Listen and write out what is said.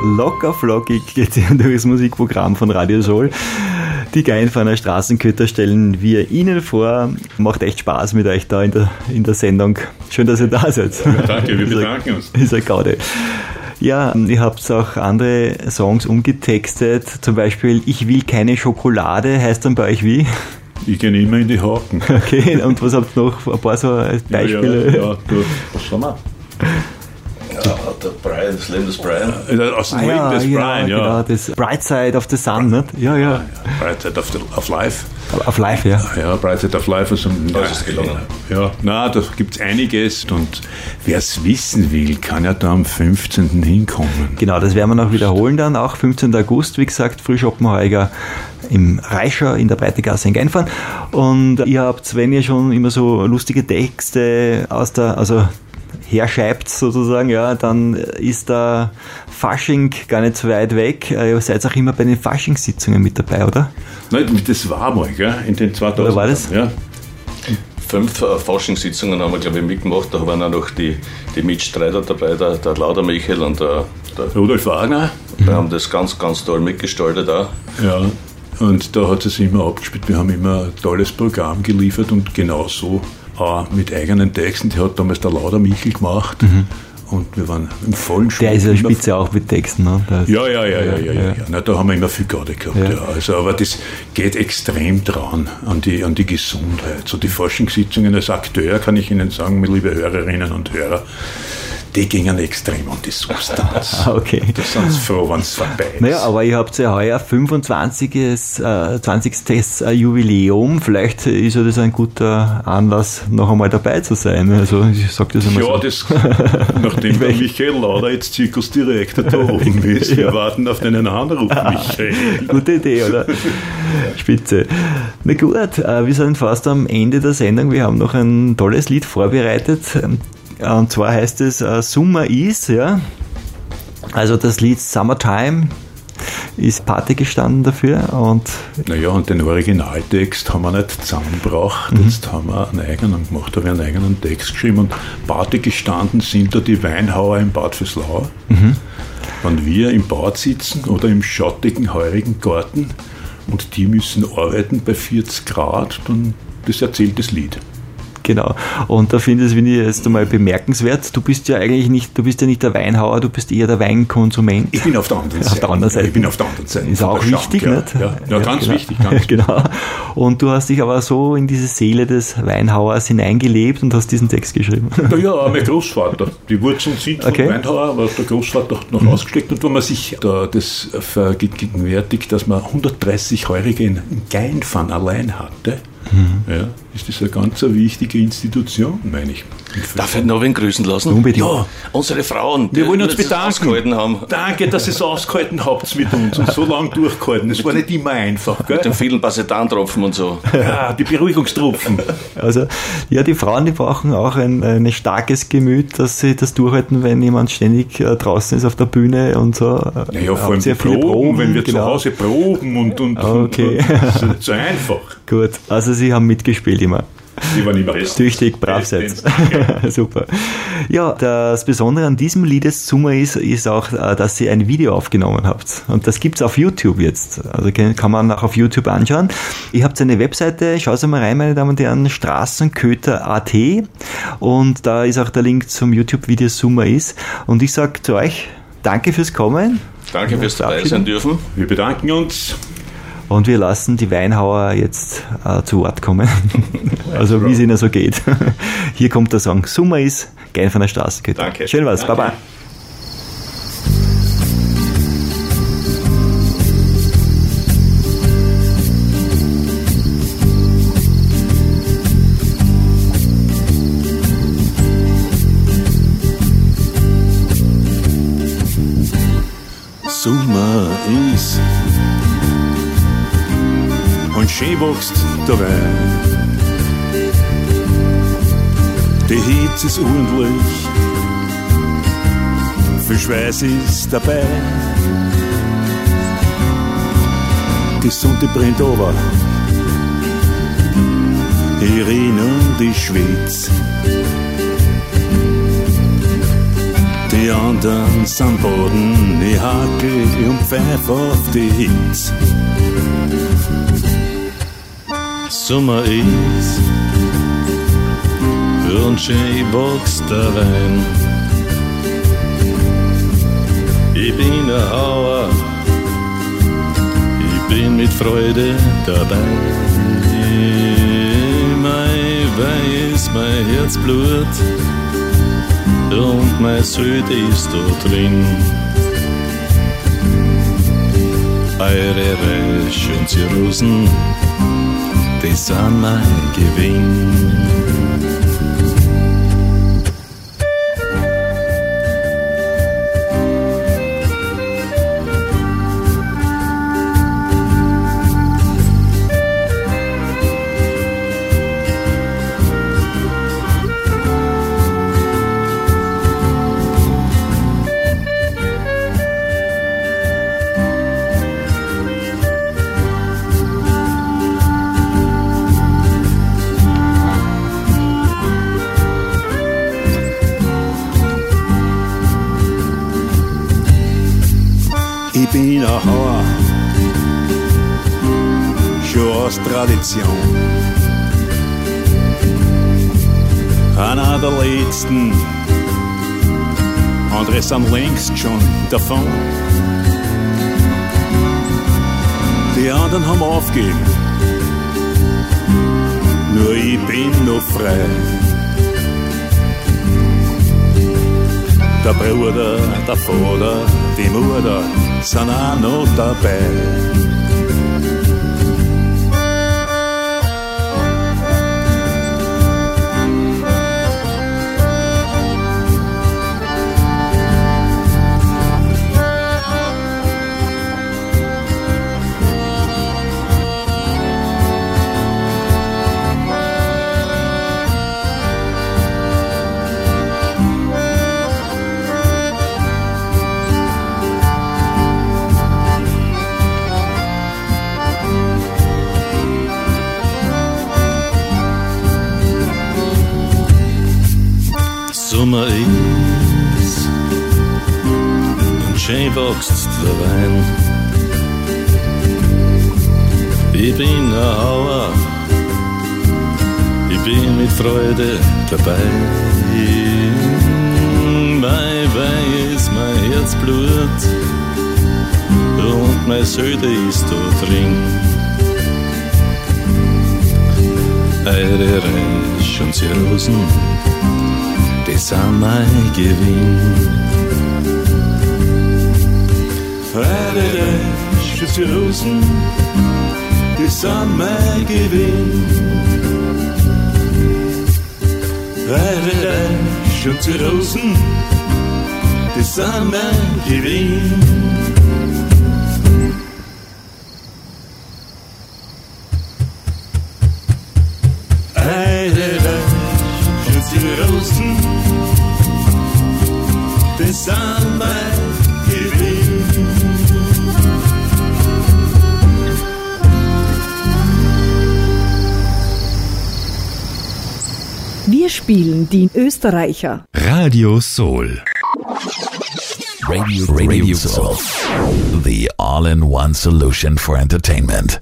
Locker flockig geht es durch das Musikprogramm von Radio Soul. Die Geinfahrer Straßenköter stellen wir Ihnen vor. Macht echt Spaß mit euch da in der Sendung. Schön, dass ihr da seid. Ja, danke, wir bedanken uns. Ist eine Gaude. Ja, ihr habt auch andere Songs umgetextet. Zum Beispiel Ich will keine Schokolade, heißt dann bei euch wie? Ich gehe immer in die Haken. Okay, und was habt ihr noch? Ein paar so Beispiele? Ja, was haben wir? Ja, der Brian, das Leben des Brian. Aus dem Leben des Brian, ja. Genau, das Bright Side of the Sun, nicht? Ja. Bright Side of Life. Auf Live, ja. Ja, Bright Side of Life. Also, Das ist gelungen. Ja, da gibt es einiges und wer es wissen will, kann ja da am 15. hinkommen. Genau, das werden wir noch wiederholen dann, auch 15. August, wie gesagt, Frühschopenheuger im Reicher in der Breitegasse in Geinfahrt. Und ihr habt, wenn ihr schon immer so lustige Texte herschreibt sozusagen, ja, dann ist der Fasching gar nicht so weit weg. Ihr seid auch immer bei den Faschingssitzungen mit dabei, oder? Nein, das war mal, gell? In den 2000. Oder war das? Ja. 5 Faschingssitzungen haben wir, glaube ich, mitgemacht. Da waren auch noch die Mitstreiter dabei, der Lauder Michael und der Rudolf Wagner. Wir haben das ganz, ganz toll mitgestaltet auch. Ja, und da hat es immer abgespielt. Wir haben immer ein tolles Programm geliefert und genauso mit eigenen Texten. Die hat damals der Lauder Michel gemacht. Und wir waren im vollen Schwung. Der ist ja spitze auch mit Texten, ne? Ja. Na, da haben wir immer viel Garde gehabt. Ja. Also, aber das geht extrem dran an die Gesundheit. So die Forschungssitzungen als Akteur, kann ich Ihnen sagen, liebe Hörerinnen und Hörer, die gingen extrem an die Substanz. Okay. Das sind froh, wenn es vorbei ist. Naja, aber ihr habt ja heuer 20. Jubiläum. Vielleicht ist ja das ein guter Anlass, noch einmal dabei zu sein. Also ich sag das immer so. Nachdem der Michael Lauder jetzt Zirkusdirektor da oben ist, wir warten auf deinen Anruf, Michael. Gute Idee, oder? Spitze. Na gut, wir sind fast am Ende der Sendung. Wir haben noch ein tolles Lied vorbereitet. Und zwar heißt es Summer Is, ja. Also das Lied Summertime ist Pate gestanden dafür. Und den Originaltext haben wir nicht zusammengebracht. Jetzt haben wir einen eigenen gemacht, da habe ich einen eigenen Text geschrieben. Und Pate gestanden sind da die Weinhauer im Bad Vöslau. Wenn wir im Bad sitzen oder im schattigen, heurigen Garten und die müssen arbeiten bei 40 Grad, dann das erzählt das Lied. Genau. Und da finde ich jetzt einmal bemerkenswert. Du bist ja nicht der Weinhauer, du bist eher der Weinkonsument. Ich bin auf der anderen Seite. Ich bin auf der anderen Seite. Ist auch wichtig, nicht? Ja, ganz genau. Wichtig. Ganz genau. Und du hast dich aber so in diese Seele des Weinhauers hineingelebt und hast diesen Text geschrieben. Ja, mein Großvater. Die Wurzeln sind von Weinhauer, aber der Großvater hat noch ausgesteckt. Und wenn man sich da das vergegenwärtigt, dass man 130-Jährige in Geinfahrt allein hatte, ja, ist das eine ganz wichtige Institution, meine ich. Darf ich noch wen grüßen lassen? Unbedingt. Ja, unsere Frauen, wir wollen uns das bedanken. Ausgehalten haben. Danke, dass ihr es ausgehalten habt mit uns und so lange durchgehalten. Es war nicht immer einfach, gell? Mit den vielen Basetantropfen und so. Ja, die Beruhigungstropfen. Also, ja, die Frauen, die brauchen auch ein starkes Gemüt, dass sie das durchhalten, wenn jemand ständig draußen ist auf der Bühne und so. Naja, vor allem sehr viele Proben, wenn wir zu Hause proben und okay. Das ist nicht so einfach. Gut, also Sie haben mitgespielt immer. Die waren immer bestens. Tüchtig, brav seid. Super. Ja, das Besondere an diesem Lied Summer ist auch, dass ihr ein Video aufgenommen habt. Und das gibt es auf YouTube jetzt. Also kann man auch auf YouTube anschauen. Ihr habt eine Webseite, schaut mal rein, meine Damen und Herren, Straßenköter.at. Und da ist auch der Link zum YouTube-Video Summer Is. Und ich sage zu euch, danke fürs Kommen. Danke fürs dabei sein dürfen. Wir bedanken uns. Und wir lassen die Weinhauer jetzt zu Wort kommen. Also wie es ihnen so geht. Hier kommt der Song Summer Is, Geinfahrer Straßenköter. Danke. Schön was, Danke. Baba. Summer is und schön wächst der Wein. Die Hitze ist ordentlich, viel Schweiß ist dabei. Die Sonne brennt runter, ich renn und ich schwitz. Die anderen sind Boden, ich hab und pfeif auf die Hits. Sommer ist und schön wächst der Wein. Ich bin ein Hauer, ich bin mit Freude dabei. Mein Wein ist mein Herzblut und mein Söde ist da drin. Eure Reich und Zirosen, die sind mein Gewinn. Ich bin ein Hauer, schon aus Tradition. Einer der letzten, andere sind längst schon davon. Die anderen haben aufgegeben, nur ich bin noch frei. Der Bruder, der Vater, die Mutter sind auch noch dabei. Sommer ist und schön wächst der Wein. Ich bin ein Hauer, ich bin mit Freude dabei. Mein Wein ist mein Herzblut und mein Söde ist da drin. Eure Reich und Zirosen, die sind mein Gewinn. Eure Reich und Zirosen, die sind mein Gewinn. Eure Reich und Zirosen, die sind mein Gewinn. Zirosen, das sind mein Gewinn. Wir spielen die Österreicher. Radio Soul. Radio Soul. The all-in-one solution for entertainment.